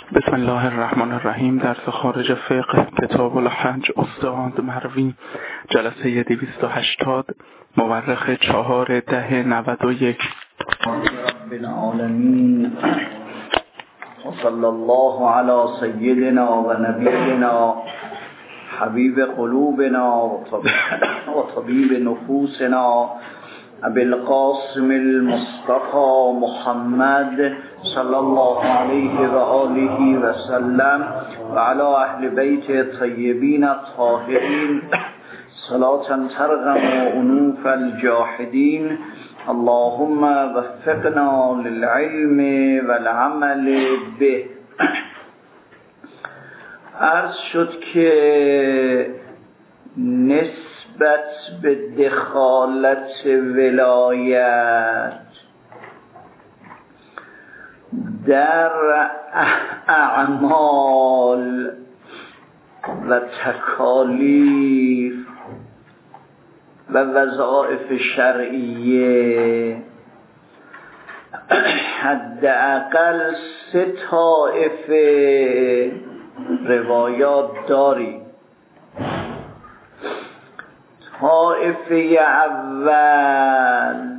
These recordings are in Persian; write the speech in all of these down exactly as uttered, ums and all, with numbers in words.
بسم الله الرحمن الرحیم. درس خارج فقه کتاب الحج استاد مروی جلسه دویست و هشتاد مورخ چهار ده نود و یک. رب العالمین و صلی الله علی سیدنا و نبینا حبیب قلوبنا و طبیب نفوسنا ابی القاسم المصطفى محمد صلی الله علیه و آله و سلم و علی اهل بیت الطیبین الطاهرین صلاة ترغم انوف الجاحدین. اللهم وفقنا للعلم والعمل به. عرض شد که نسبت به دخالت ولایت در اعمال و تکالیف و وظایف شرعیه حداقل سه طایفه روایات داری. طایفه اول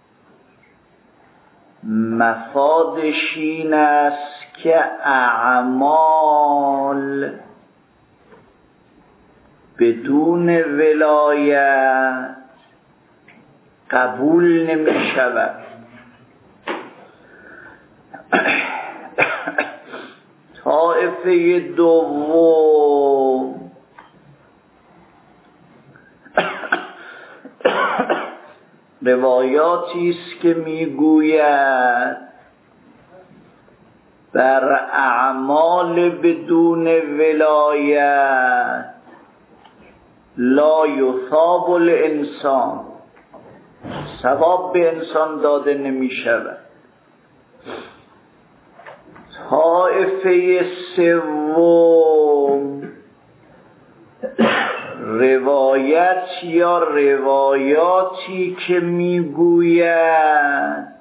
مفادش این است که اعمال بدون ولایت قبول نمی شود. طایفه دوم روایاتی است که میگوید بر اعمال بدون ولایت لا یثاب الانسان، ثواب به انسان داده نمی شود. طایفه سوم روایت یا روایاتی که میگوید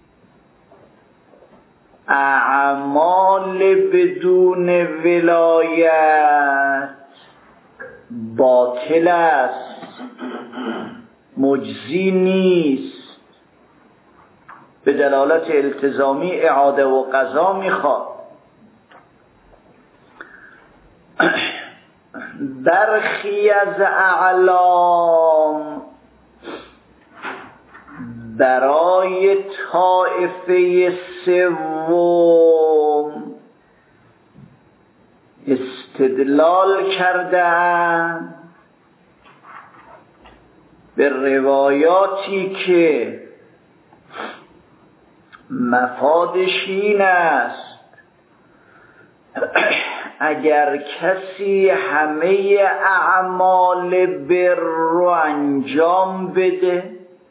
اعمال بدون ولایت باطل است، مجزی نیست، به دلالت التزامی اعاده و قضا میخواد. برخی از اعلام برای طایفه سوم استدلال کردند به روایاتی که مفادش این است اگر کسی همه اعمال بر رو انجام بده،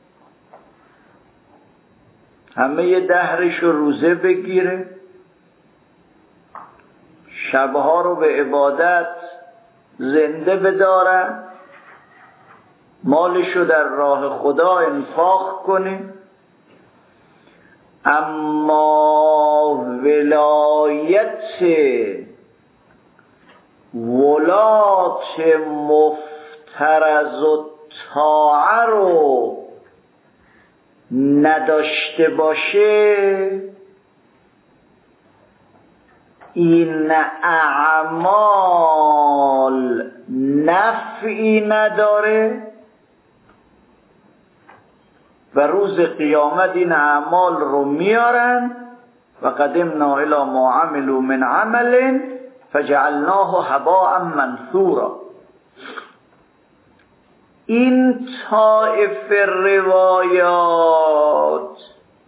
همه دهرش رو روزه بگیره، شبها رو به عبادت زنده بداره، مالش رو در راه خدا انفاق کنه، اما ولایت ولات مفترض الطاعه رو نداشته باشه، این اعمال نفعی نداره و روز قیامت این اعمال رو میارن و قدمنا الی ما عملوا من عمل فجعلناه هباء منثورا. این طایفه روایات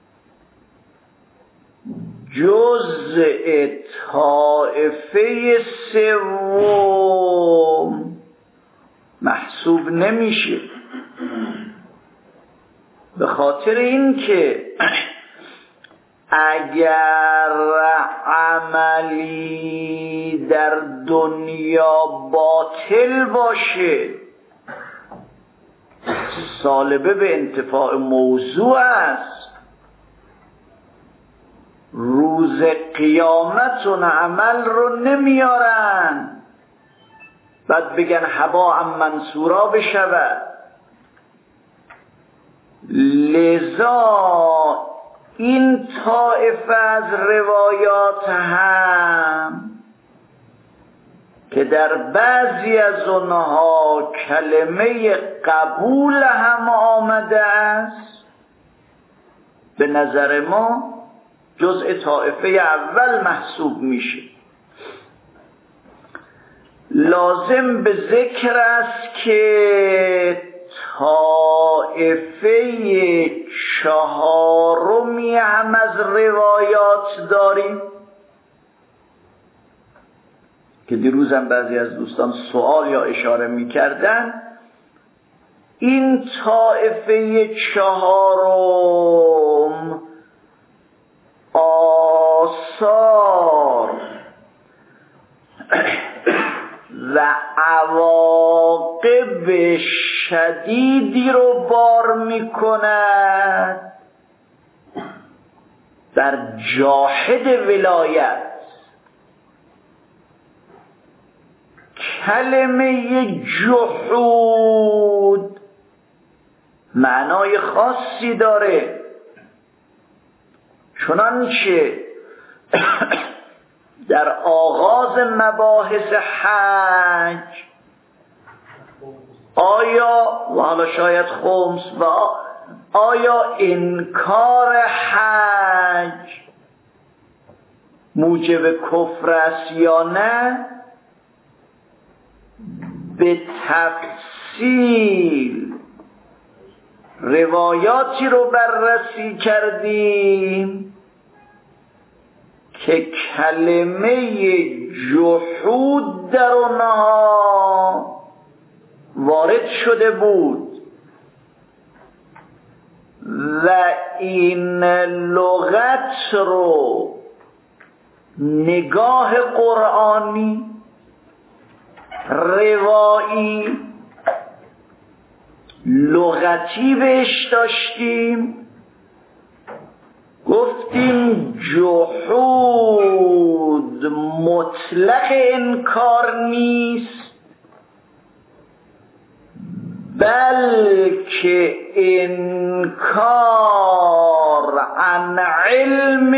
جزء طایفه سوم محسوب نمیشه، به خاطر اینکه اگر عملی در دنیا باطل باشه سالبه به انتفاع موضوع است روز قیامت اون عمل رو نمیارن، بعد بگن هباء منثورا بشود. لذا این طایفه از روایات هم که در بعضی از اونها کلمه قبول هم آمده است، به نظر ما جزء طایفه اول محسوب میشه. لازم به ذکر است که طایفه چهارمی هم از روایات داریم که دیروزم بعضی از دوستان سوال یا اشاره میکردن. این طایفه چهارم آثار و عواقب شدیدی رو بار میکند در جاحد ولایت. کلمه جحود معنای خاصی داره، چنانچه در آغاز مباحث حج آیا و حالا شاید خمس و آیا انکار حج موجب کفر است یا نه، به تفصیل روایاتی رو بررسی کردیم که کلمه جحود در اونها وارد شده بود و این لغت رو نگاه قرآنی روایی لغتی بهش داشتیم. گفتیم جحود مطلق انکار نیست، بلکه انکار عن علم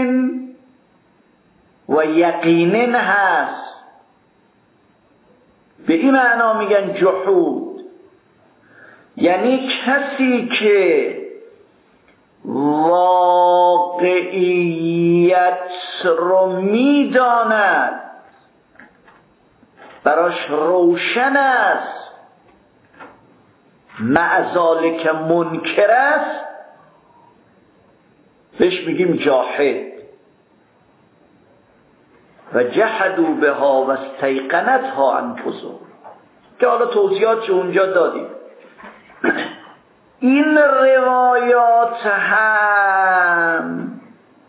و یقین هست. به این معنا میگن جحود، یعنی کسی که واقعیت رو میداند، براش روشن است، مع ذالک منکر است، بهش میگیم جاحد. و جحدوا بها و استیقنتها انفسهم، که حالا توضیحات اونجا دادیم. این روایات هم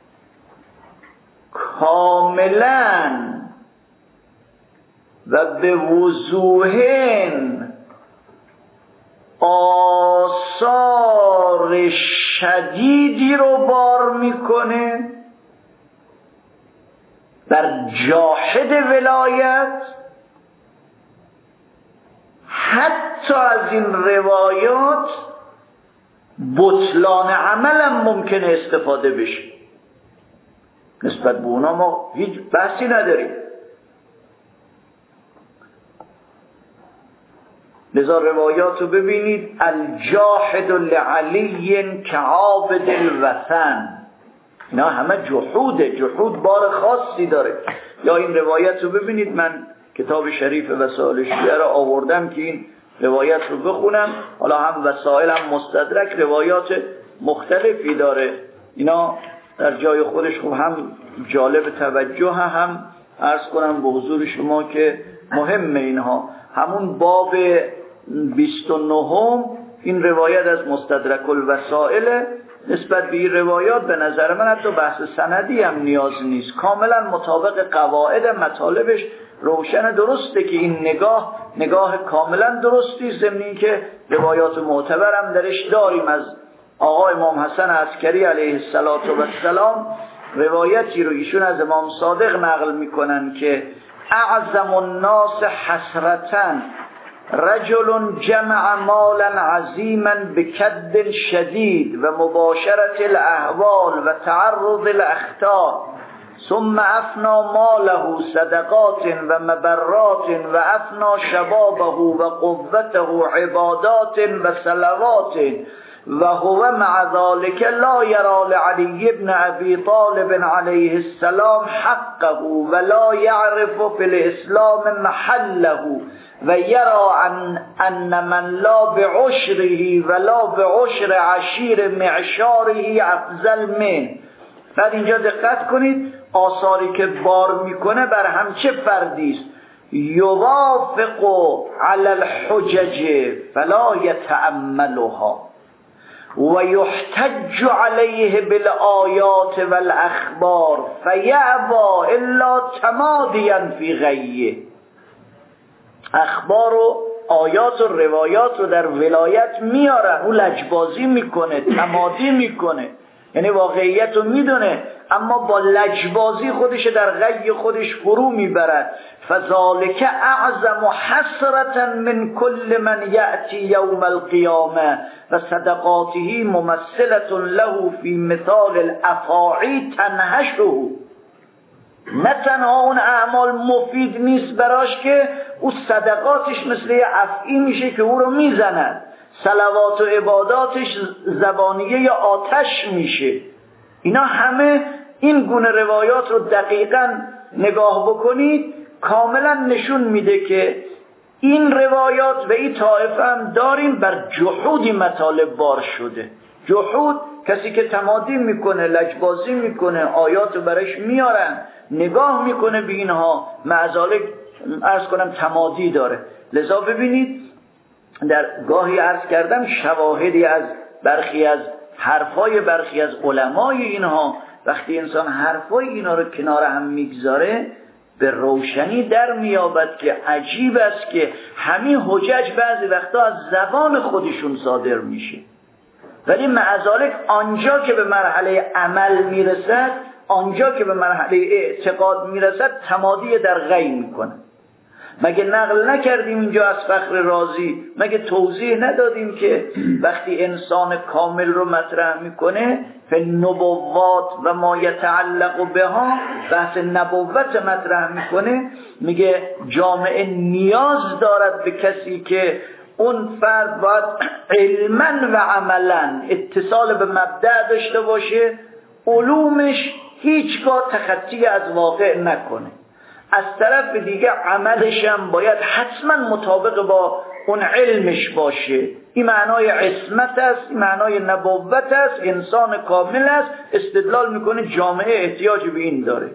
کاملا و به وضوح آثار شدیدی رو بار میکنه در جاحد ولایت. حتی از این روایات بطلان عمل هم ممکنه استفاده بشه. نسبت به اونا ما هیچ بحثی نداریم. لذا روایات رو ببینید، الجاحد لعلی کعابد الوثن، اینا همه جحوده. جحود بار خاصی داره. یا این روایت رو ببینید، من کتاب شریف وسائل شیعه را آوردم که این روایت رو بخونم. حالا هم وسائل هم مستدرک روایات مختلفی داره، اینا در جای خودش خوب هم جالب توجه، هم عرض کنم به حضور شما که مهمه اینها. همون باب بیست و نهم این روایت از مستدرک الوسائل. نسبت به این روایات به نظر من حتی بحث سندی هم نیاز نیست، کاملا مطابق قواعد مطالبش روشن. درسته که این نگاه نگاه کاملا درستی، ضمن این که روایات معتبر هم درش داریم از آقا امام حسن عسکری علیه السلام روایتی رو ایشون از امام صادق نقل میکنن که اعظم الناس حسرتن رجل جمع مالا عظیما بکد شدید و مباشرت الاحوال و تعرض الاخطار ثم افنا ماله صدقات و مبرات و افنا شبابه و قوته عبادات و صلوات و هو مع ذلك لا يرى لعلي بن ابي طالب عليه السلام حقه ولا يعرف في الاسلام محله و یرا ان ان من لا بعشره ولا بعشر عشیر معشاره افضل من. بعد اینجا دقت کنید آثاری که بار میکنه بر هم چه فردی است. یوافق علی الحجج فلا یتأملها و یحتج علیه بالآیات والاخبار فیأبا الا تمادیا فی غیه. اخبار و آیات و روایات رو در ولایت میاره، او لجبازی میکنه، تمادی میکنه، یعنی واقعیت رو میدونه اما با لجبازی خودش در غی خودش فرو میبرد. فذالک اعظم حسرة من کل من یأتی یوم القیامه و صدقاته ممثلة له فی مثال الافاعی تنهشه. نه تنها اون اعمال مفید نیست براش که او صدقاتش مثل افعی میشه که او رو میزند، صلوات و عباداتش زبانیه یا آتش میشه. اینا همه این گونه روایات رو دقیقاً نگاه بکنید کاملا نشون میده که این روایات و این طایفه هم داریم بر جحودی مطالب بار شده. جحود کسی که تمادی میکنه، لجبازی میکنه، آیات رو برش میارن، نگاه میکنه به اینها، معذالک عرض کنم تمادی داره. لذا ببینید در گاهی عرض کردم شواهدی از برخی از حرفای برخی از علمای اینها، وقتی انسان حرفای اینا رو کنار هم میگذاره به روشنی در میابد که عجیب است که همین حجج بعضی وقتا از زبان خودشون صادر میشه، ولی معذالک آنجا که به مرحله عمل میرسد، آنجا که به مرحله اعتقاد میرسد تمادی در غی میکنه. مگه نقل نکردیم اینجا از فخر رازی، مگه توضیح ندادیم که وقتی انسان کامل رو مطرح میکنه فالنبوات و ما یتعلق بها، بحث نبوت مطرح میکنه، میگه جامعه نیاز دارد به کسی که اون فرد باید علما و عملا اتصال به مبدأ داشته باشه، علومش هیچگاه تخطی از واقع نکنه، از طرف دیگه عملش هم باید حتما مطابق با اون علمش باشه. این معنای عصمت است، این معنای نبوت است، انسان کامل است. استدلال میکنه جامعه احتیاج به این داره.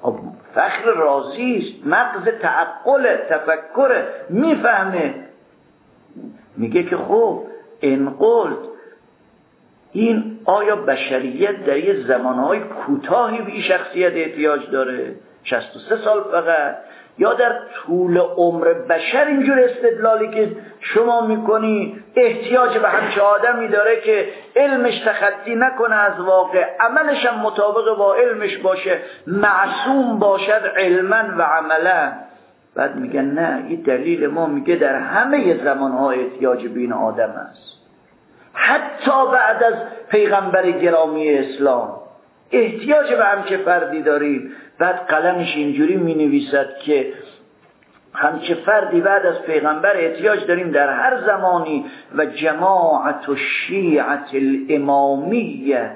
فخر رازی است، مغز تعقل تفکر، میفهمه، میگه که خب این قلت این آیا بشریت در یه زمانهای کوتاهی به این شخصیت احتیاج داره، شصت و سه سال فقط، یا در طول عمر بشر اینجور استدلالی که شما میکنی احتیاج به همچه آدمی داره که علمش تخطی نکنه از واقع، عملش هم مطابق با علمش باشه، معصوم باشد علما و عملا. بعد میگن نه، این دلیل ما میگه در همه زمانها احتیاج به این آدم است، حتی بعد از پیغمبر گرامی اسلام احتیاج به همچه فردی داریم. بعد قلمش اینجوری می نویسد که همچه فردی بعد از پیغمبر احتیاج داریم در هر زمانی. و جماعت الشیعة الامامیه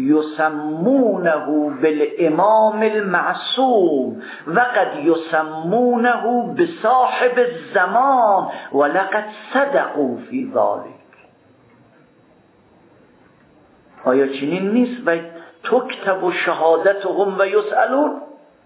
یسمونه بالامام المعصوم و قد یسمونه بصاحب الزمان و لقد صدقوا فی ذلك. آیا چنین نیست؟ و تکتب و شهادتهم و یسألون.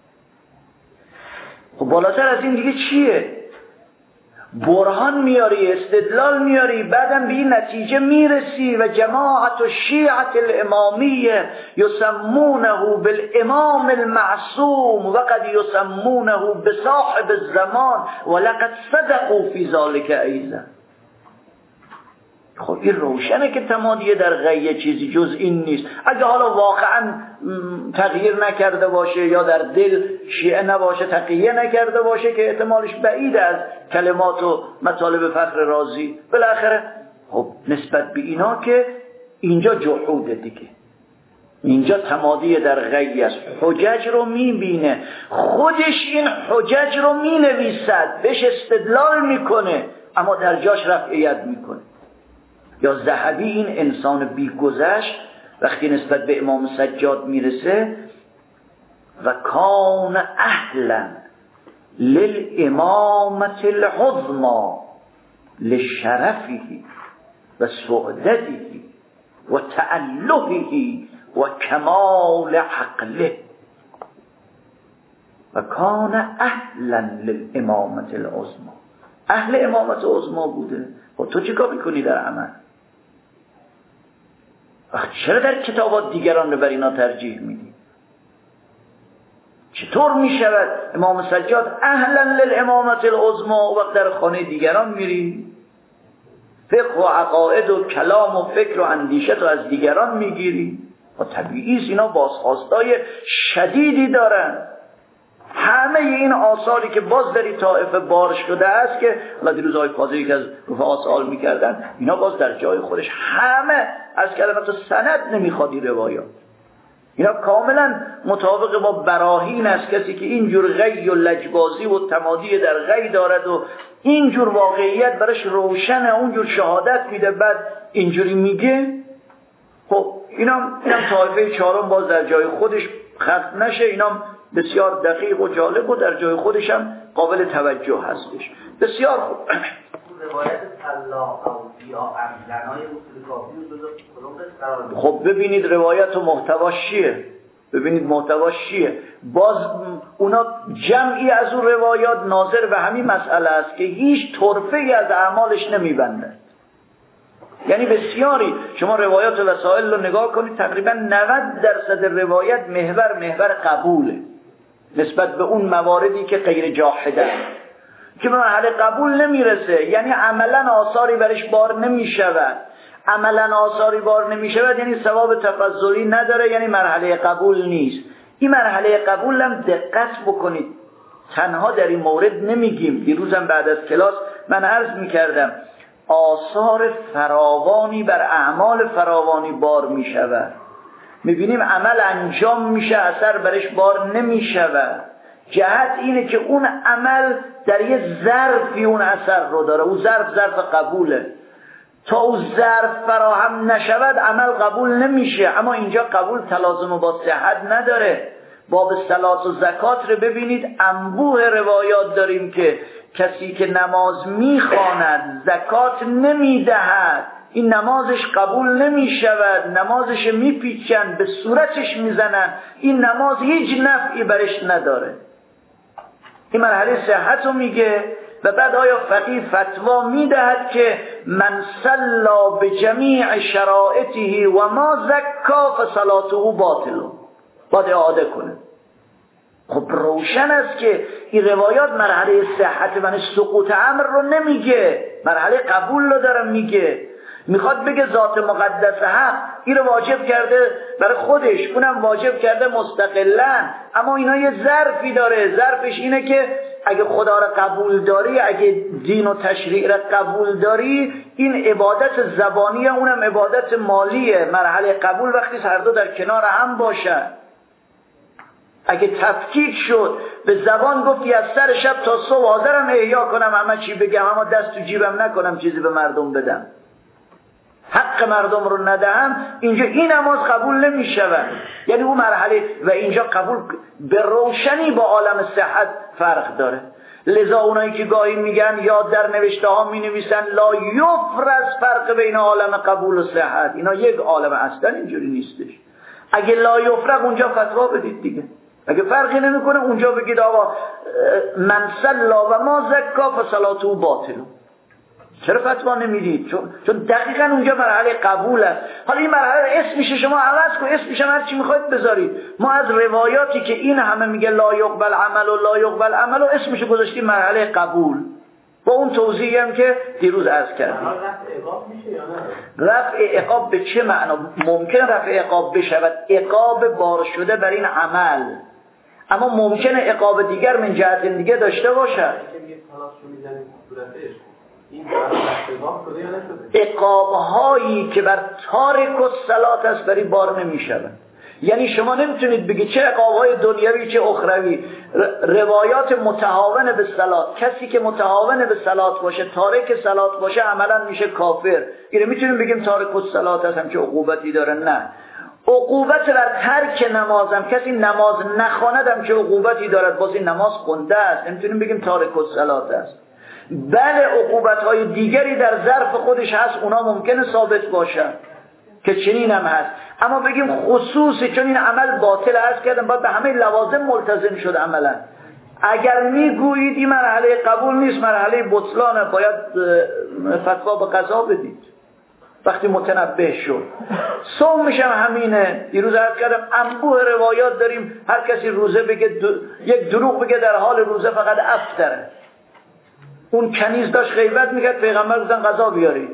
خب بالاتر از این دیگه چیه؟ برهان میاری، استدلال میاری، بعدم به این نتیجه میرسی. و جماعت و شیعت الامامیه یسمونه بالامام المعصوم و قد یسمونه بصاحب الزمان و لقد صدقوا فی ذلك ایضا. خب این روشنه که تمادی در غیه چیزی جز این نیست. اگه حالا واقعا تغییر نکرده باشه یا در دل شیعه نباشه، تقیه نکرده باشه که احتمالش بعید از کلمات و مطالب فخر رازی، بالاخره خب نسبت به اینا که اینجا جحوده دیگه، اینجا تمادی در غیه است. حجج رو میبینه، خودش این حجج رو مینویسد، بهش استدلال میکنه، اما در جاش رفعیت میکنه. یا ذهبی این انسان بیگذشت وقتی نسبت به امام سجاد میرسه، و کان اهلا للامامة العظمى لشرفه و سعدته و تألهه و کمال عقله، و کان اهلا للامامة العظمى، اهل امامت عظما بوده. خب تو چیکار میکنی در عمل؟ چرا در کتابات دیگران رو بر اینا ترجیح میدی؟ چطور میشود امام سجاد اهلا للامامة العظمى و وقت در خانه دیگران میری؟ فقه و عقاید و کلام و فکر و اندیشه تو از دیگران میگیری؟ و طبیعی است اینا بازخواستای شدیدی دارن. همه این آثاری که باز در این طائفه بار شده است که الله دیروز آقای فاضلی که از رفعات سوال میکردن، اینا باز در جای خودش همه از کلمات سند نمیخوادی روایات، اینا کاملا مطابق با براهین است. کسی که اینجور غی و لجبازی و تمادی در غی دارد و اینجور واقعیت برش روشنه، اونجور شهادت میده، بعد اینجوری میگه، خب اینام اینام طائفه چهارم باز در جای خودش خط نشه، اینام بسیار دقیق و جالب و در جای خودش هم قابل توجه هستش. بسیار خوب. روایت طلا او بیا عملنای اصول کافی و جزء قرآن قرار. خب ببینید روایت و محتواش چیه، ببینید محتواش چیه. باز اونا جمعی از اون روایات ناظر به همین مسئله است که هیچ طرفه‌ای از اعمالش نمیبندند. یعنی بسیاری شما روایات و وسائل رو نگاه کنید، تقریبا نود درصد روایت محور محور قبوله نسبت به اون مواردی که غیر جاحده که به مرحله قبول نمیرسه، یعنی عملا آثاری برش بار نمیشود. عملا آثاری بار نمیشود یعنی ثواب تفضلی نداره، یعنی مرحله قبول نیست. این مرحله قبول هم دقت بکنید، تنها در این مورد نمیگیم. دیروزم بعد از کلاس من عرض میکردم آثار فراوانی بر اعمال فراوانی بار میشود. میبینیم عمل انجام میشه، اثر برش بار نمیشود. جهت اینه که اون عمل در یه ظرفی اون اثر رو داره، اون ظرف ظرف قبوله. تا اون ظرف فراهم نشود عمل قبول نمیشه. اما اینجا قبول تلازم با صحت نداره. باب صلات و زکات رو ببینید، انبوه روایات داریم که کسی که نماز میخواند زکات نمیدهد، این نمازش قبول نمیشود، نمازش میپیچند، به صورتش میزنند، این نماز هیچ نفعی برش نداره. این مرحله صحت رو میگه. و بعد آیا فقیه فتوا میدهد که من صلا به جمیع شرائطه و ما زکا فصلاته باطل، باید اعاده کنه. خب روشن است که این روایات مرحله صحت و سقوط امر رو نمیگه، مرحله قبول رو داره میگه. میخواد بگه ذات مقدس حق این رو واجب کرده برای خودش، اونم واجب کرده مستقلاً، اما اینا یه ظرفی داره. ظرفش اینه که اگه خدا رو قبول داری، اگه دین و تشریع رو قبول داری، این عبادت زبانیه، اونم عبادت مالیه. مرحله قبول وقتی هر دو در کنار هم باشن. اگه تفکیک شد، به زبان گفتی از سر شب تا صبح حاضرم احیا کنم همه چی بگم، اما دست تو جیبم نکنم چیزی به مردم بدم، حق مردم رو ندهم، اینجا این نماز قبول نمی شود. یعنی اون مرحله و اینجا قبول به روشنی با عالم صحت فرق داره. لذا اونایی که گاهی میگن یا در نوشته ها می نویسن لا یفرض فرق بین عالم قبول و صحت، اینا یک عالم، اصلا اینجوری نیستش. اگه لا یفرق اونجا فتوا بدید دیگه، اگه فرقی نمیکنه اونجا بگید آقا من صلا و ما زکا فصلاته باطل. چرا فتوا نمیدید؟ چون چون دقیقاً اونجا مرحله قبول است. حالا این مرحله اسمش شما عوض کن، اسمش هر چی میخواید بذارید. ما از روایاتی که این همه میگه لا یقبل عمل و لا یقبل عمل و اسمش گذاشتیم مرحله قبول. با اون توضیحی هم که دیروز عرض کردیم. رفع عقاب میشه یا نه؟ رفع عقاب به چه معنا؟ ممکن رفع عقاب بشود عقاب بار شده بر این عمل، اما ممکنه عقاب دیگر من جهت دیگه داشته باشد. عقاب‌هایی که بر تارک الصلاة است بری بار نمی‌شود. یعنی شما نمیتونید بگید چه عقاب‌های دنیوی چه اخروی. روایات متهاون به صلات، کسی که متهاون به صلات باشه، تارک صلات باشه، عملاً میشه کافر. اینو میتونیم بگیم تارک الصلات است هم که عقوبتی داره؟ نه. عقوبت بر ترک نمازم، کسی نماز نخواندم که عقوبتی دارد، باز این نماز خونده است، نمیتونیم بگیم تارک الصلات است. بله عقوبت‌های دیگری در ظرف خودش هست، اونا ممکنه ثابت باشن که چنین هم هست، اما بگیم خصوصی چون این عمل باطل است کردن باید به همه لوازم ملتزم شد عملا. اگر میگویید این مرحله قبول نیست، مرحله بطلانه، باید فتوا به قضا بدید وقتی متنبه شد. صوم میشم همینه. دیروز عرض کردم انبوه روایات داریم، هر کسی روزه بگه دو... یک دروغ بگه در حال روزه فقط افطره. اون کنیز داشت غیبت میکرد، پیغمبر گفتن غذا بیارید.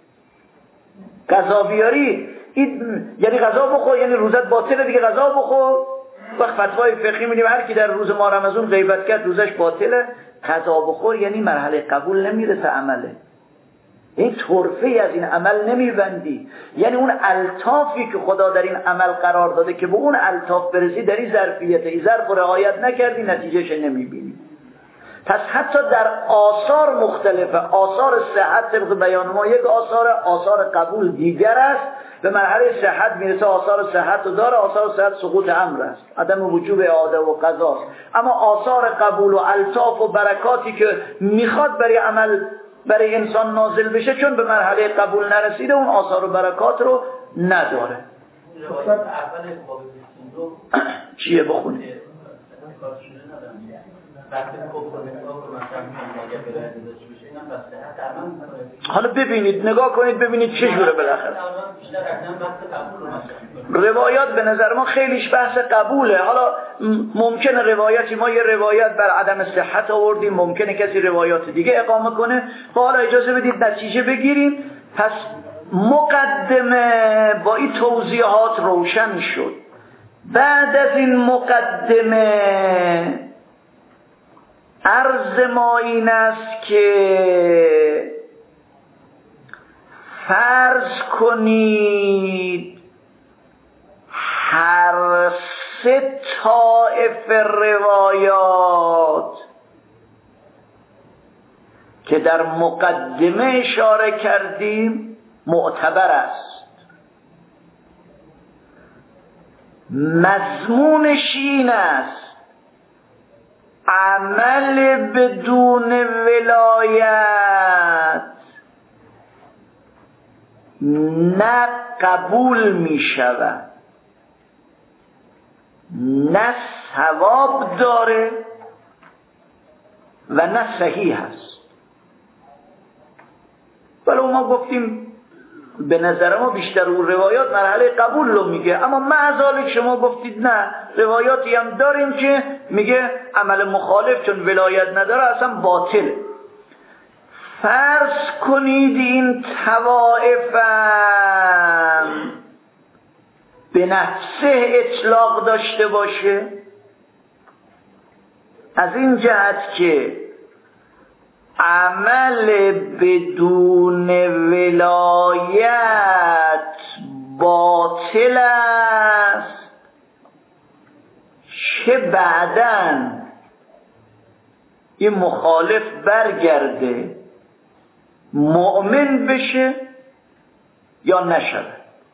غذا بیاری این یعنی غذا بخور، یعنی روزت باطله دیگه، غذا بخور. وقت فتوای فقهی میدیم هر کی در روز ماه رمضان غیبت کرد روزش باطله، غذا بخور یعنی مرحله قبول نمیرسه عمله. این طرفی از این عمل نمیبندی. یعنی اون الطافی که خدا در این عمل قرار داده که به اون الطاف برسی در این ظرفیت این ظرف رعایت نکردی، نتیجهش نمیبینی. پس حتی در آثار مختلفه، آثار صحت طبق بیان ما یک آثار، آثار قبول دیگر است. به مرحله صحت میرسه، آثار صحت رو داره، آثار صحت سقوط امر است، عدم وجوب اعاده و قضا است. اما آثار قبول و الطاف و برکاتی که میخواد برای عمل برای انسان نازل بشه چون به مرحله قبول نرسیده، اون آثار و برکات رو نداره. چیه بخونه؟ حالا ببینید، نگاه کنید ببینید چه جوره بالاخره. روایات به نظر ما خیلیش بحث قبوله. حالا ممکنه روایاتی ما یه روایت بر عدم صحت آوردیم، ممکنه کسی روایات دیگه اقامه کنه. حالا اجازه بدید نتیجه بگیریم. پس مقدمه با این توضیحات روشن شد. بعد از این مقدمه عرض ما این است که فرض کنید هر سه طایفه روایات که در مقدمه اشاره کردیم معتبر است. مضمونش این است عمل بدون ولایت نه قبول می شود، نه ثواب داره و نه صحیح است. ولی ما گفتیم به نظر ما بیشتر اون روایات مرحله قبول رو میگه، اما معذالک شما گفتید نه، روایاتی هم داریم که میگه عمل مخالف چون ولایت نداره اصلا باطل. فرض کنید این طوائفم به نفسه اطلاق داشته باشه، از این جهت که عمل بدون ولایت باطل است، چه بعداً این مخالف برگرده مؤمن بشه یا نشود.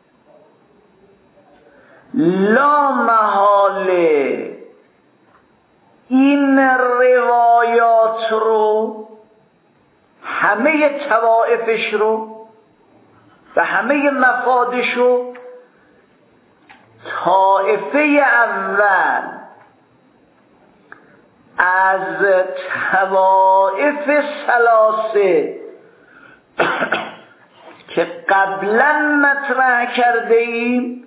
لا محاله این روایات رو همه طوائفش رو و همه مفادش رو طائفه اول از طوائف ثلاثه که قبلا مطرح کرده ایم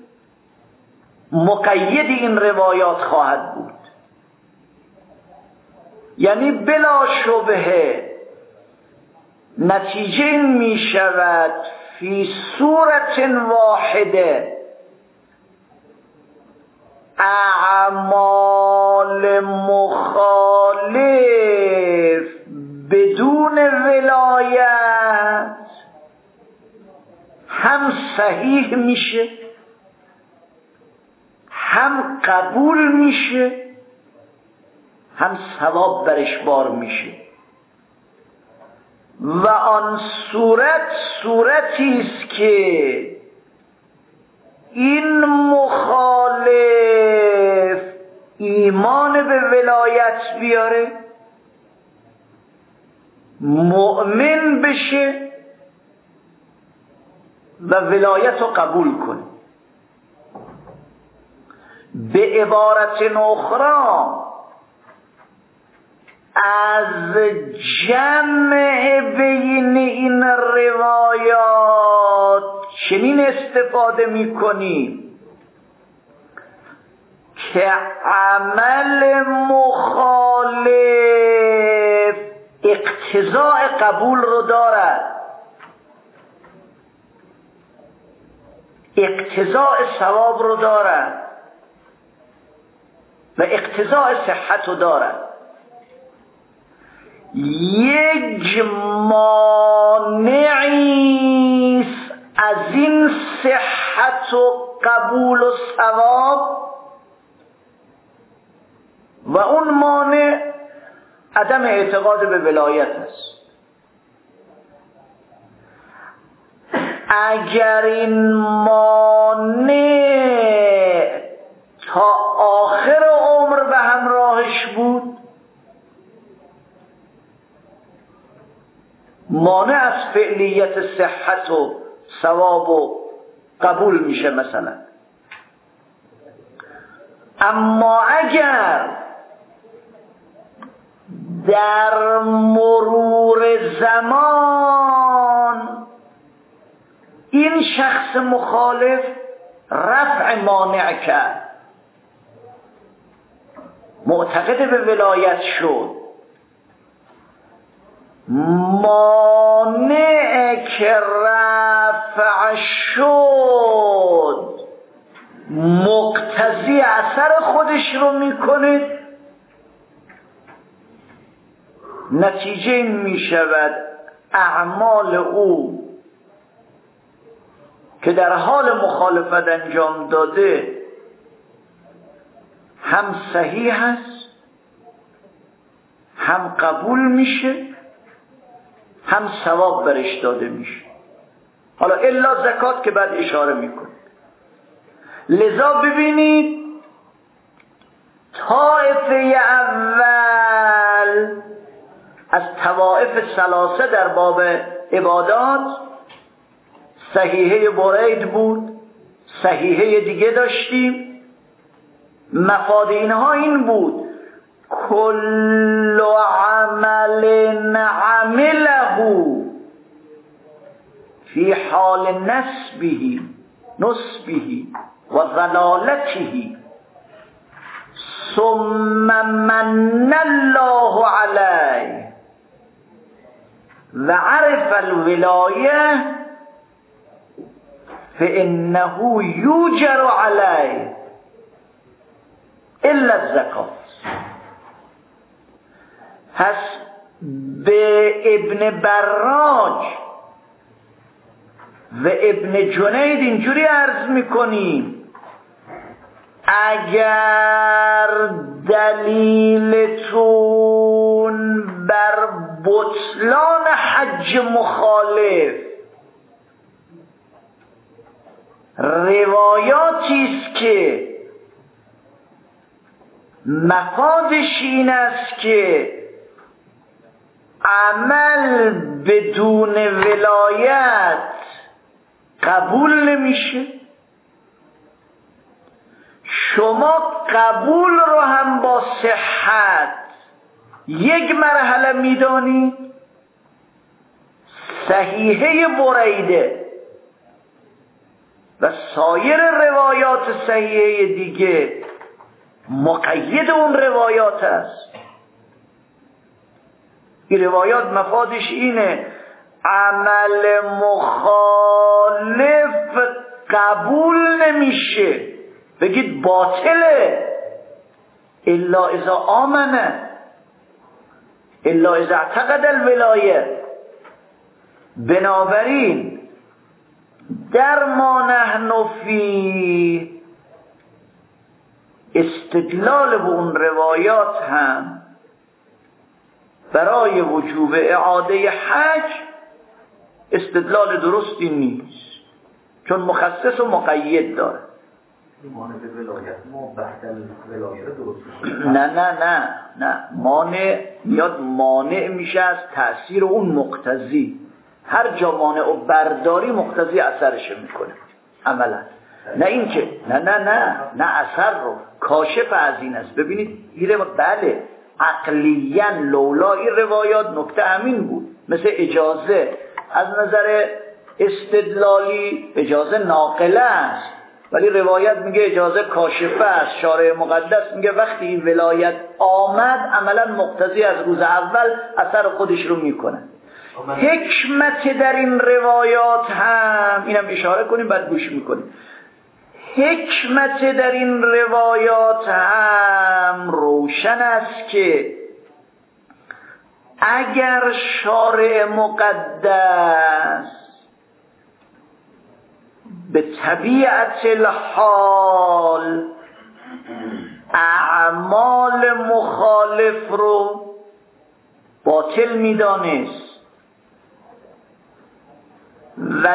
مقید این روایات خواهد بود. یعنی بلا شبهه نتیجه این می شود فی صورت واحده اعمال مخالف بدون ولایت هم صحیح میشه، هم قبول میشه، هم ثواب برش بار میشه. و آن صورت صورتی است که این مخالف ایمان به ولایت بیاره، مؤمن بشه و ولایت رو قبول کنه. به عبارت اخرى از جمع بین این روایات چنین استفاده می‌کنیم که عمل مخالف اقتضاء قبول رو دارد، اقتضاء ثواب رو دارد و اقتضاء صحت رو دارد. یک مانعی از این صحت و قبول و ثواب و اون مانع عدم اعتقاد به ولایت است. اگر این مانع تا آخر عمر به همراهش بود، مانع از فعلیت صحت و ثواب و قبول میشه مثلا. اما اگر در مرور زمان این شخص مخالف رفع مانع کرد، معتقد به ولایت شد، مانع که رفع شد مقتضی اثر خودش رو میکنه، نتیجه این میشود اعمال او که در حال مخالفت انجام داده هم صحیح است، هم قبول میشه، هم ثواب برش داده میشه. حالا الا زکات که بعد اشاره میکنه. لذا ببینید طائفه اول از طوائف ثلاثه در باب عبادات صحیحه برید بود، صحیحه دیگه داشتیم. مفاد اینها این بود کل عمل عمله فی حال نسبه نسبه و ضلالته ثم من الله علیه و عرف الولایه فانه یوجر علیه الا الزکات. پس به ابن براج و ابن جنید اینجوری عرض میکنیم اگر دلیلتون بر بطلان حج مخالف روایاتی است که مفادش این است که عمل بدون ولایت قبول نمیشه، شما قبول رو هم با صحت یک مرحله میدانید، صحیحه بریده و سایر روایات صحیحه دیگه مقید اون روایات است. این روایات مفادش اینه عمل مخالف قبول نمیشه، بگید باطله. الا اذا آمنه، الا اذا اعتقد الولایه. بنابراین در ما نحن فی استدلال به اون روایات هم برای وجوب اعاده حج استدلال درستی نیست، چون مخصص و مقید داره. نه نه نه نه مانع میاد، مانع میشه از تأثیر اون مقتضی. هر جا مانع و برداری مقتضی اثرش میکنه عملا. نه این که نه نه نه نه اثر رو کاشف از این است. ببینید ایره بله عقلیاً لولا این روایات نکته همین بود. مثل اجازه از نظر استدلالی اجازه ناقله است، ولی روایت میگه اجازه کاشفه است. شارع مقدس میگه وقتی این ولایت آمد عملا مقتضی از روز اول اثر خودش رو میکنه. حکمت در این روایات هم اینم اشاره کنیم بعد گوش میکنیم. حکمت در این روایات هم روشن است که اگر شارع مقدس به طبیعت الحال اعمال مخالف رو باطل میدانست و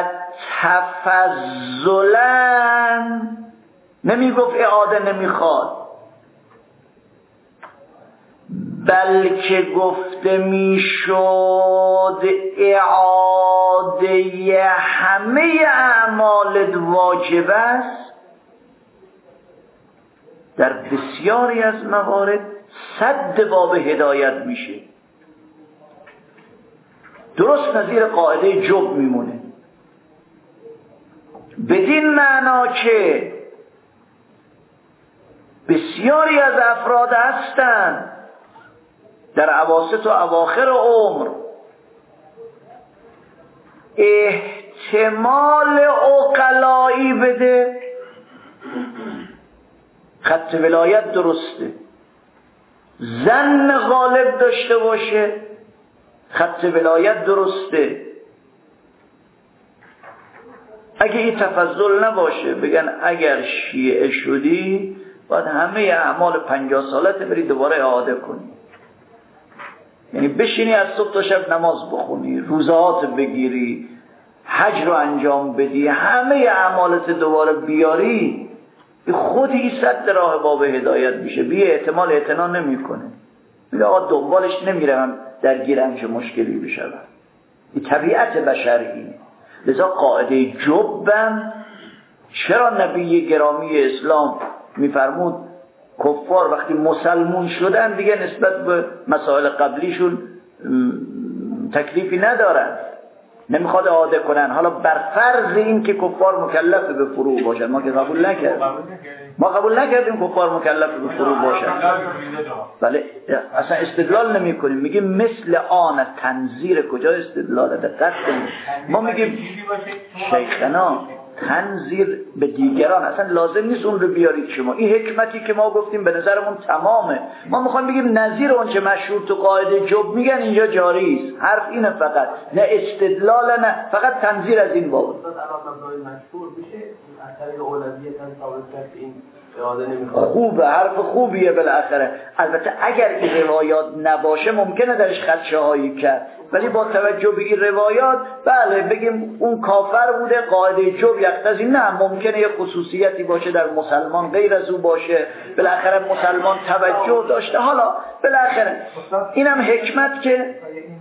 تفضلا نمی گفت اعاده نمیخواد، بلکه گفته میشد اعاده همه اعمال واجب است، در بسیاری از موارد سد باب هدایت میشه. درست نظیر قاعده جب میمونه، بدین معنا که بسیاری از افراد هستند در اواسط و اواخر عمر احتمال عقلایی بده خط ولایت درسته، ظن غالب داشته باشه خط ولایت درسته. اگه این تفضل نباشه بگن اگر شیعه شدی باید همه اعمال پنجاه سالت بری دوباره اعاده کنی، یعنی بشینی از صبح تا شب نماز بخونی، روزات بگیری، حج رو انجام بدی، همه اعمالت دوباره بیاری، خودی صد راه باب هدایت میشه. بی احتمال اعتنا نمی کنه، بگه آقا دنبالش نمیرم درگیرم چه مشکلی بشه. این طبیعت بشر اینه. لذا قاعده جبن چرا نبی گرامی اسلام میفرمود کفار وقتی مسلمون شدن دیگه نسبت به مسائل قبلیشون تکلیفی ندارن، نمیخواد اعاده کنن. حالا بر فرض این که کفار مکلف به فروع باشن، ما که قبول نکردیم، ما قبول نکردیم کفار مکلف به فروع باشن، بله اصلا استدلال نمی کنیم. میگیم مثل آن تنظیر، کجا استدلال؟ دقت کنیم، ما میگیم شیخنا تنظیر به دیگران اصلا لازم نیست اون رو بیارید شما. این حکمتی که ما گفتیم به نظرمون تمامه. ما میخوایم بگیم نظیر اون چه مشهور تو قاعده جب میگن اینجا جاری است. حرف اینه فقط، نه استدلال، نه فقط تنظیر از این باب. خوبه، حرف خوبیه بالاخره. البته اگر این روایات نباشه ممکنه درش خدشه هایی کرد، ولی با توجه به این روایات بله بگیم اون کافر بوده، قاعده جب یقتضی. نه، ممکنه یه خصوصیتی باشه در مسلمان غیر از او باشه، بالاخره مسلمان توجه داشته. حالا بالاخره اینم حکمت که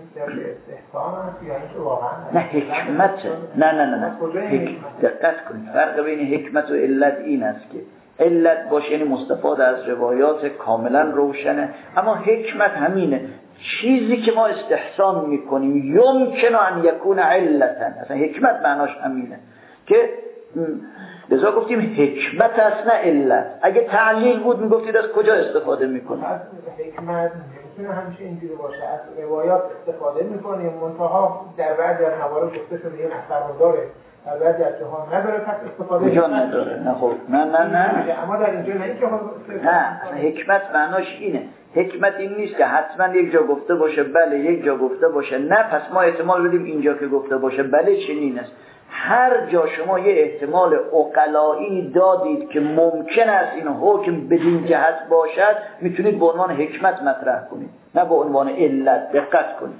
نه حکمت نه نه نه نه دقت کنید، فرق بین حکمت و علت این است که علت باشه یعنی مستفاد از روایات کاملا روشنه، اما حکمت همینه چیزی که ما استحسان میکنیم یمکن ان یکون علتا. اصلا حکمت معناش همینه که لذا گفتیم حکمت است نه علت. اگه تعلیل بود میگفتید از کجا استفاده میکنه؟ از حکمت میتونه همیشه اینجوری باشه، از روایات استفاده میکنیم، منتها در بعضی از موارد گفته شده یه اثر داره، در بعضی از جاها نداره، پس استفاده کجا نداره؟ نه خب نه نه نه اما در اینجا نه اینکه نه حکمت معناش اینه. حکمت این نیست که حتما یک جا گفته باشه بله، یک جا گفته باشه نه، پس ما احتمال بدیم اینجا که گفته باشه بله چنین است. هر جا شما یه احتمال عقلایی دادید که ممکن است این حکم بدین جهت باشد، میتونید به عنوان حکمت مطرح کنید، نه به عنوان علت. دقت کنید.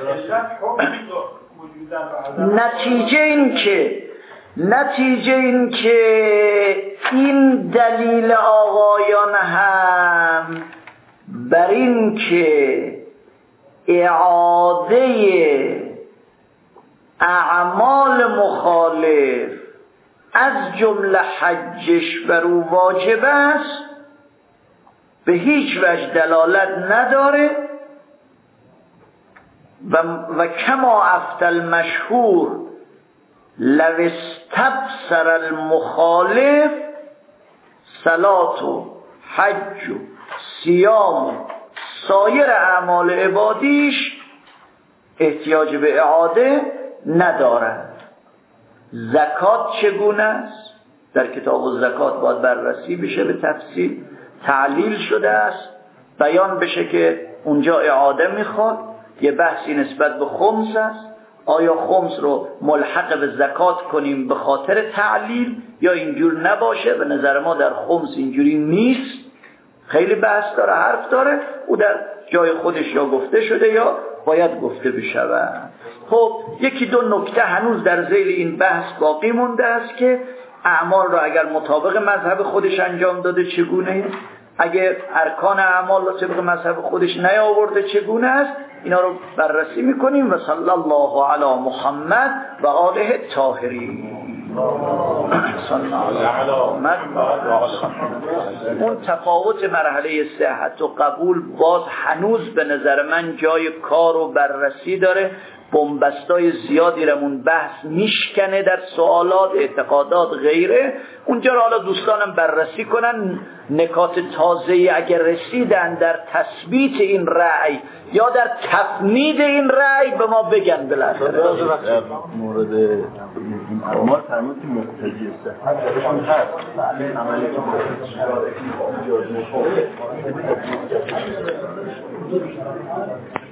نتیجه این که نتیجه این که این دلیل آقایان هم بر این که اعاده اعمال مخالف از جمله حجش بر او واجب است به هیچ وجه دلالت نداره و, و کما افتل مشهور لو استبصر المخالف صلات و حج و صیام و سایر اعمال عبادیش احتیاج به اعاده ندارد. زکات چگونه است؟ در کتاب الزکات باید بررسی بشه به تفصیل، تعلیل شده است، بیان بشه که اونجا اعاده میخواد. یه بحثی نسبت به خمس است، آیا خمس رو ملحق به زکات کنیم به خاطر تعلیل یا اینجور نباشه؟ به نظر ما در خمس اینجوری نیست، خیلی بحث داره، حرف داره، او در جای خودش یا گفته شده یا باید گفته بشود. خب یکی دو نکته هنوز در ذیل این بحث باقی مونده است که اعمال رو اگر مطابق مذهب خودش انجام داده چگونه، اگر ارکان اعمال رو طبق مذهب خودش نیاورده چگونه است. اینا رو بررسی میکنیم و صلی الله علی محمد و آله الطاهرین. اون تفاوت مرحله صحت و قبول باز هنوز به نظر من جای کار و بررسی داره. بنبستای زیادی رمون بحث میشکنه در سوالات، اعتقادات، غیره. اونجا رو حالا دوستانم بررسی کنن، نکات تازه‌ای اگر رسیدن در تثبیت این رأی یا در تفنید این رأی به ما بگن. بالاخره مورد این اعمال فرمود که مقتضی صحت درشون هست، عملی که